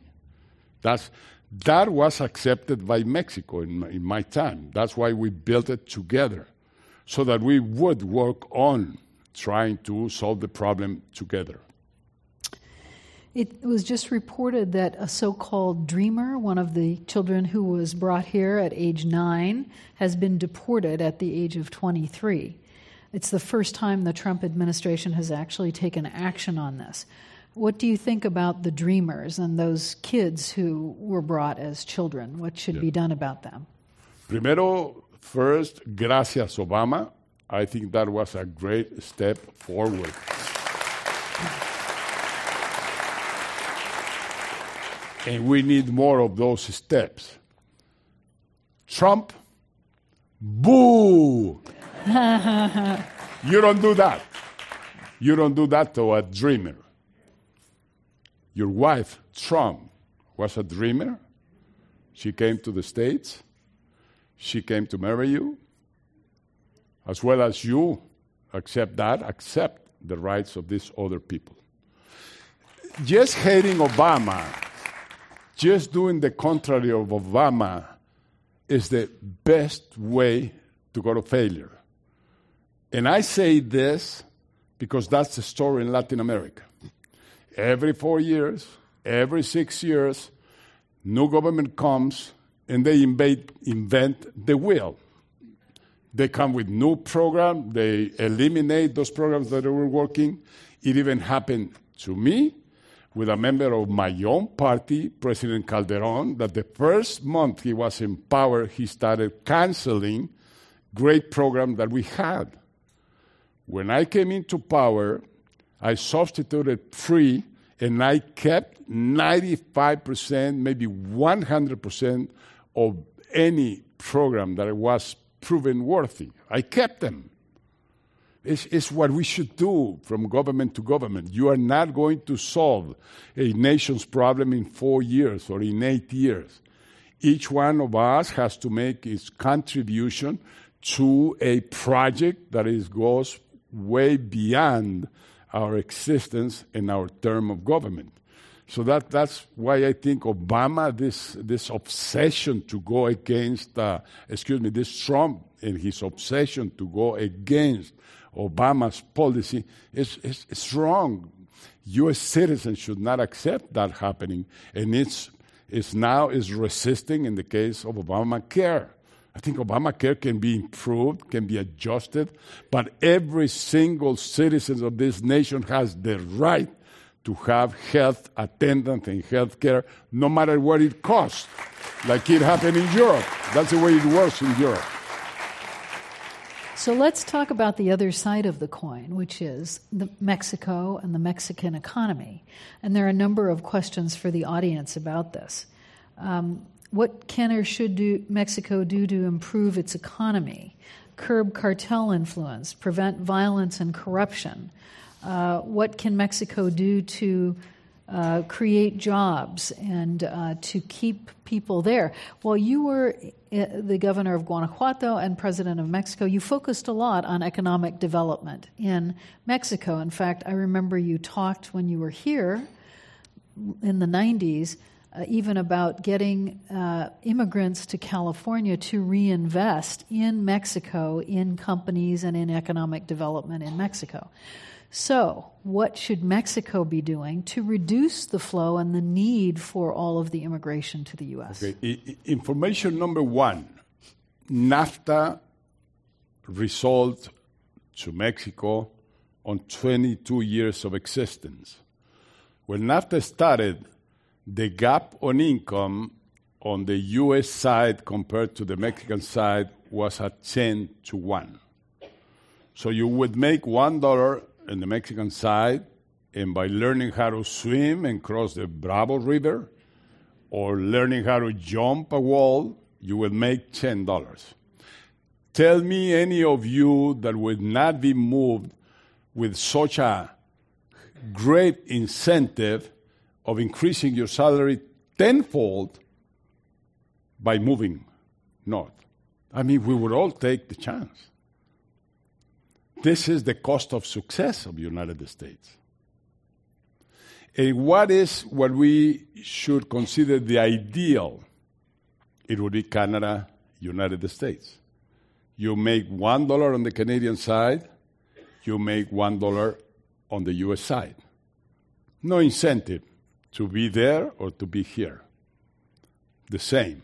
That was accepted by Mexico in my time. That's why we built it together, so that we would work on trying to solve the problem together. It was just reported that a so-called dreamer, one of the children who was brought here at age 9, has been deported at the age of 23. It's the first time the Trump administration has actually taken action on this. What do you think about the Dreamers and those kids who were brought as children? What should be done about them? Primero, first, gracias, Obama. I think that was a great step forward. And we need more of those steps. Trump, boo! You don't do that. You don't do that to a dreamer. Your wife, Trump, was a dreamer. She came to the States. She came to marry you. As well as you accept that, accept the rights of these other people. Just hating Obama, just doing the contrary of Obama, is the best way to go to failure. And I say this because that's the story in Latin America. Every 4 years, every 6 years, new government comes and they invent the wheel. They come with new programs, they eliminate those programs that were working. It even happened to me with a member of my own party, President Calderon, that the first month he was in power, he started canceling great programs that we had. When I came into power, I substituted free, and I kept 95%, maybe 100% of any program that was proven worthy. I kept them. It's what we should do from government to government. You are not going to solve a nation's problem in 4 years or in 8 years. Each one of us has to make its contribution to a project that goes way beyond our existence and our term of government. So that's why I think Obama, this obsession to go against, this Trump and his obsession to go against Obama's policy is wrong. U.S. citizens should not accept that happening, and it's now resisting in the case of Obamacare. I think Obamacare can be improved, can be adjusted, but every single citizen of this nation has the right to have health attendance and health care, no matter what it costs, like it happened in Europe. That's the way it works in Europe. So let's talk about the other side of the coin, which is Mexico and the Mexican economy. And there are a number of questions for the audience about this. What can or should Mexico do to improve its economy, curb cartel influence, prevent violence and corruption? What can Mexico do to create jobs and to keep people there? While you were the governor of Guanajuato and president of Mexico, you focused a lot on economic development in Mexico. In fact, I remember you talked when you were here in the 90s even about getting immigrants to California to reinvest in Mexico, in companies and in economic development in Mexico. So, what should Mexico be doing to reduce the flow and the need for all of the immigration to the U.S.? Okay. Information number one, NAFTA resolved to Mexico on 22 years of existence. When NAFTA started, the gap on income on the U.S. side compared to the Mexican side was at 10 to 1. So you would make $1 in the Mexican side, and by learning how to swim and cross the Bravo River, or learning how to jump a wall, you will make $10. Tell me any of you that would not be moved with such a great incentive of increasing your salary tenfold by moving north. I mean, we would all take the chance. This is the cost of success of the United States. And what we should consider the ideal? It would be Canada, United States. You make $1 on the Canadian side, you make $1 on the U.S. side. No incentive to be there or to be here. The same.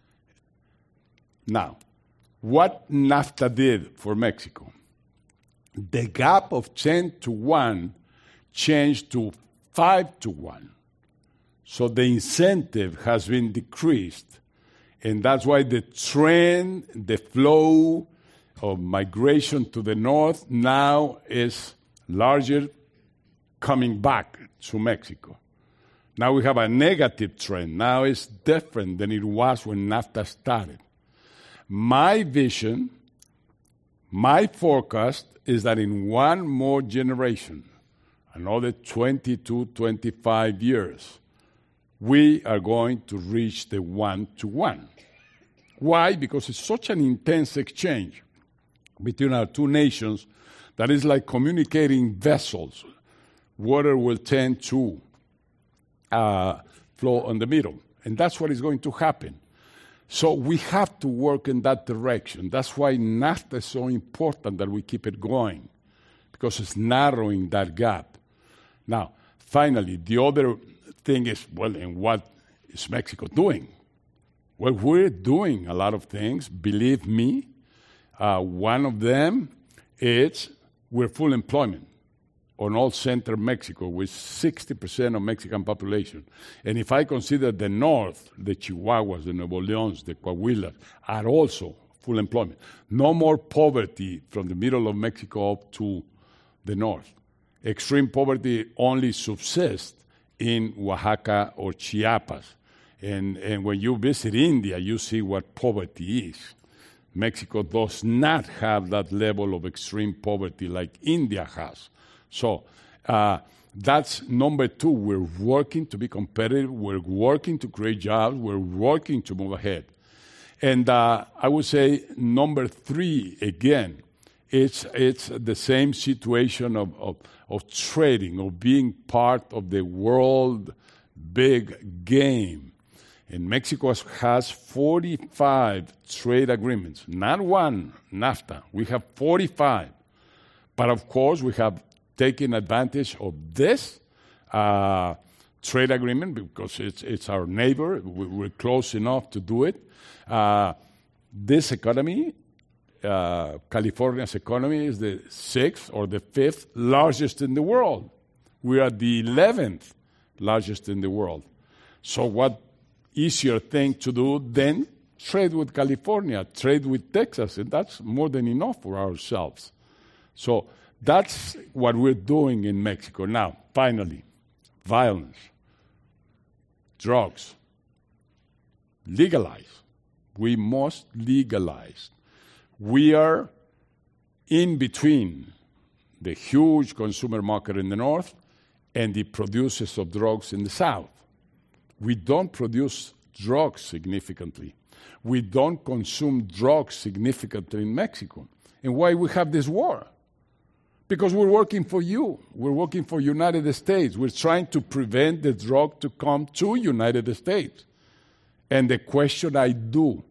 Now, what NAFTA did for Mexico? The gap of 10 to 1 changed to 5-1. So the incentive has been decreased. And that's why the trend, the flow of migration to the north now is larger coming back to Mexico. Now we have a negative trend. Now it's different than it was when NAFTA started. My vision, my forecast is that in one more generation, another 22, 25 years, we are going to reach the 1-to-1. Why? Because it's such an intense exchange between our two nations that is like communicating vessels. Water will tend to flow on the middle. And that's what is going to happen. So we have to work in that direction. That's why NAFTA is so important that we keep it going, because it's narrowing that gap. Now, finally, the other thing is, well, and what is Mexico doing? Well, we're doing a lot of things, believe me. One of them is we're full employment on all central Mexico with 60% of Mexican population. And if I consider the north, the Chihuahuas, the Nuevo Leons, the Coahuilas are also full employment. No more poverty from the middle of Mexico up to the north. Extreme poverty only subsists in Oaxaca or Chiapas. And when you visit India, you see what poverty is. Mexico does not have that level of extreme poverty like India has. So that's number two. We're working to be competitive. We're working to create jobs. We're working to move ahead. And I would say number three, again, it's the same situation of trading, of being part of the world big game. And Mexico has 45 trade agreements, not one, NAFTA. We have 45. But of course, we have taken advantage of this trade agreement because it's our neighbor. We're close enough to do it. This economy, California's economy, is the 6th or the 5th largest in the world. We are the 11th largest in the world. So what easier thing to do than trade with California, trade with Texas, and that's more than enough for ourselves. So that's what we're doing in Mexico. Now, finally, violence, drugs, legalize. We must legalize. We are in between the huge consumer market in the north and the producers of drugs in the south. We don't produce drugs significantly. We don't consume drugs significantly in Mexico. And why we have this war? Because we're working for you. We're working for United States. We're trying to prevent the drug to come to United States. And the question I do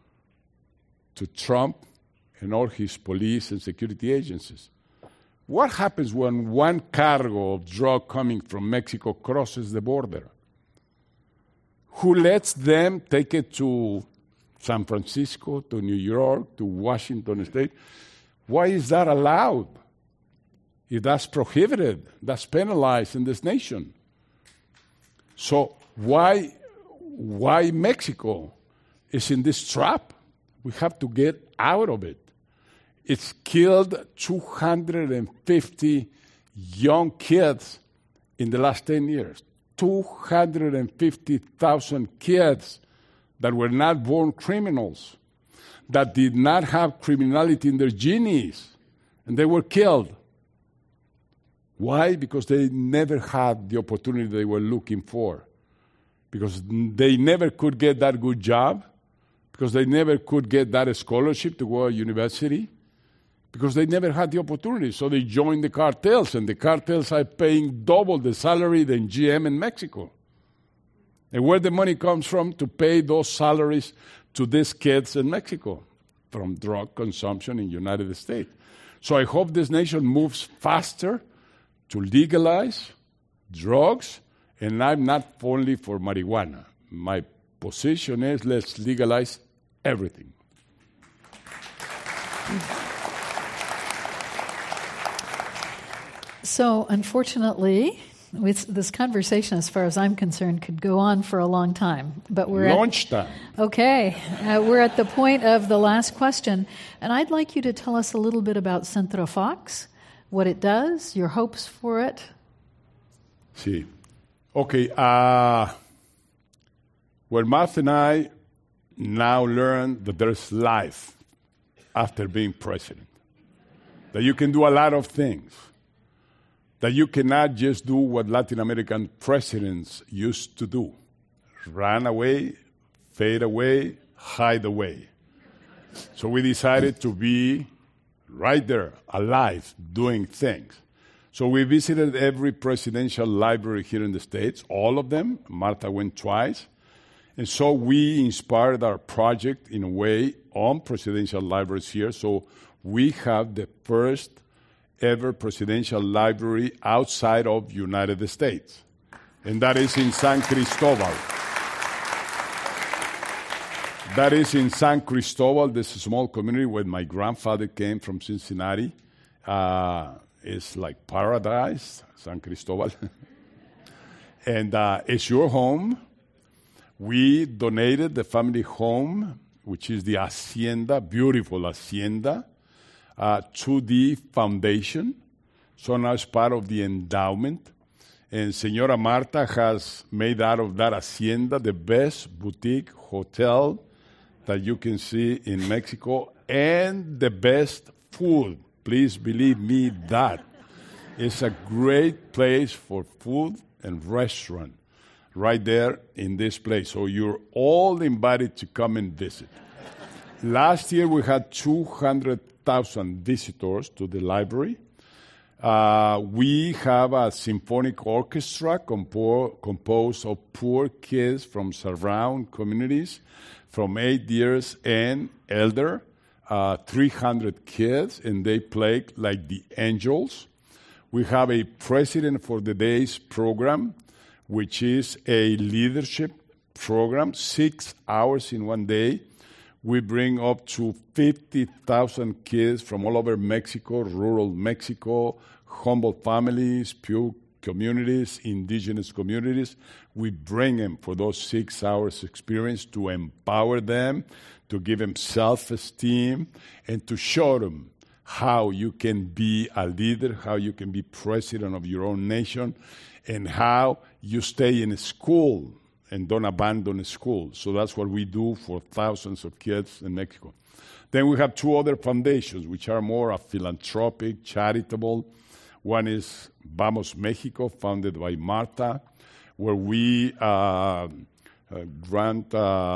to Trump and all his police and security agencies, what happens when one cargo of drug coming from Mexico crosses the border? Who lets them take it to San Francisco, to New York, to Washington State? Why is that allowed? If that's prohibited, that's penalized in this nation. So why Mexico is in this trap? We have to get out of it. It's killed 250 young kids in the last 10 years. 250,000 kids that were not born criminals, that did not have criminality in their genes, and they were killed. Why? Because they never had the opportunity they were looking for. Because they never could get that good job, because they never could get that scholarship to go to university, because they never had the opportunity. So they joined the cartels, and the cartels are paying double the salary than GM in Mexico. And where the money comes from to pay those salaries to these kids in Mexico? From drug consumption in the United States. So I hope this nation moves faster to legalize drugs, and I'm not only for marijuana. My position is let's legalize everything. So, unfortunately, This conversation, as far as I'm concerned, could go on for a long time. But we're Lunchtime. Okay. We're at the point of the last question. And I'd like you to tell us a little bit about Centro Fox, what it does, your hopes for it. Sí. Okay. Well, Martha and I now learn that there's life after being president, that you can do a lot of things, that you cannot just do what Latin American presidents used to do, run away, fade away, hide away. So we decided to be right there, alive, doing things. So we visited every presidential library here in the States, all of them. Martha went twice. And so we inspired our project in a way on presidential libraries here. So we have the first ever presidential library outside of United States. And that is in San Cristobal. That is in San Cristobal. This is a small community where my grandfather came from Cincinnati. It's like paradise, San Cristobal. And it's your home. We donated the family home, which is the hacienda, beautiful hacienda, to the foundation. So now it's part of the endowment. And Senora Marta has made out of that hacienda the best boutique hotel that you can see in Mexico and the best food. Please believe me that. It's a great place for food and restaurant right there in this place. So you're all invited to come and visit. Last year we had 200,000 visitors to the library. We have a symphonic orchestra composed of poor kids from surround communities from 8 years and elder, 300 kids, and they play like the angels. We have a President for the Days program, which is a leadership program, 6 hours in one day. We bring up to 50,000 kids from all over Mexico, rural Mexico, humble families, poor communities, indigenous communities. We bring them for those 6 hours experience to empower them, to give them self-esteem, and to show them how you can be a leader, how you can be president of your own nation, and how you stay in school and don't abandon school. So that's what we do for thousands of kids in Mexico. Then we have 2 other foundations, which are more philanthropic, charitable. One is Vamos Mexico, founded by Marta, where we grant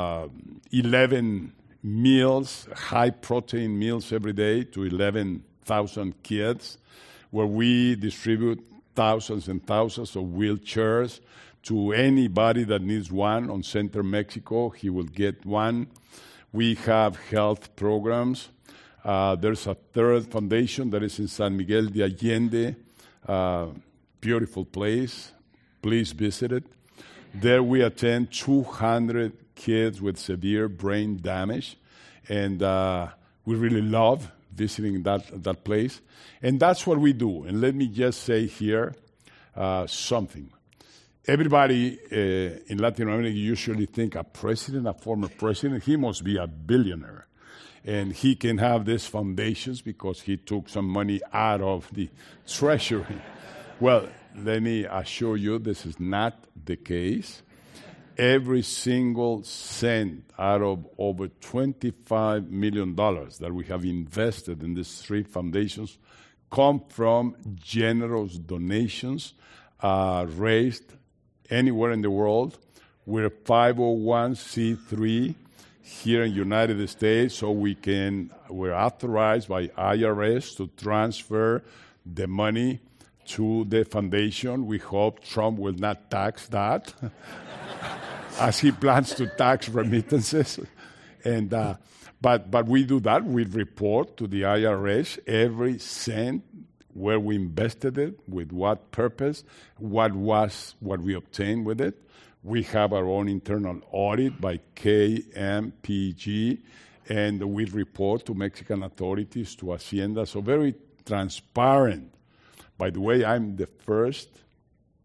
11 meals, high-protein meals every day to 11,000 kids, where we distribute thousands and thousands of wheelchairs to anybody that needs one on Center Mexico. He will get one. We have health programs. There's a third foundation that is in San Miguel de Allende, beautiful place. Please visit it. There we attend 200 kids with severe brain damage, and we really love visiting that place. And that's what we do. And let me just say here something. Everybody in Latin America usually think a president, a former president, he must be a billionaire. And he can have these foundations because he took some money out of the treasury. Well, let me assure you this is not the case. Every single cent out of over $25 million that we have invested in these 3 foundations come from generous donations raised anywhere in the world. We're 501c3 here in the United States, so we're authorized by IRS to transfer the money to the foundation. We hope Trump will not tax that, as he plans to tax remittances. And but we do that. We report to the IRS every cent, where we invested it, with what purpose, what we obtained with it. We have our own internal audit by KMPG, and we report to Mexican authorities, to Hacienda. So very transparent. By the way, I'm the first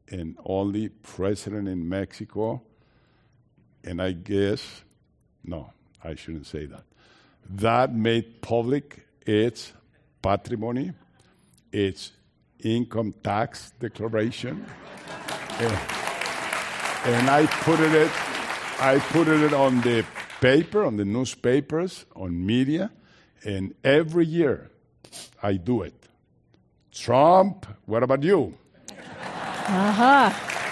and only president in Mexico, and I guess, no, I shouldn't say that, that made public its patrimony, its income tax declaration, and I put it on the paper, on the newspapers, on media, and every year I do it. Trump, what about you? Aha.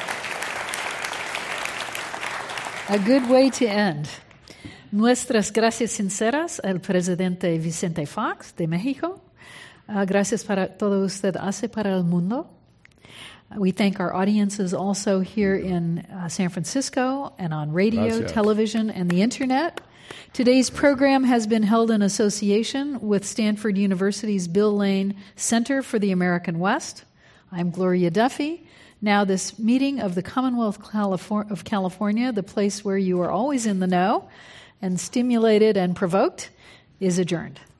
A good way to end. Nuestras gracias sinceras al presidente Vicente Fox de México. Gracias para todo usted hace para el mundo. We thank our audiences also here in San Francisco and on radio, Gracias. television, and the internet. Today's program has been held in association with Stanford University's Bill Lane Center for the American West. I'm Gloria Duffy. Now this meeting of the Commonwealth of California, the place where you are always in the know and stimulated and provoked, is adjourned.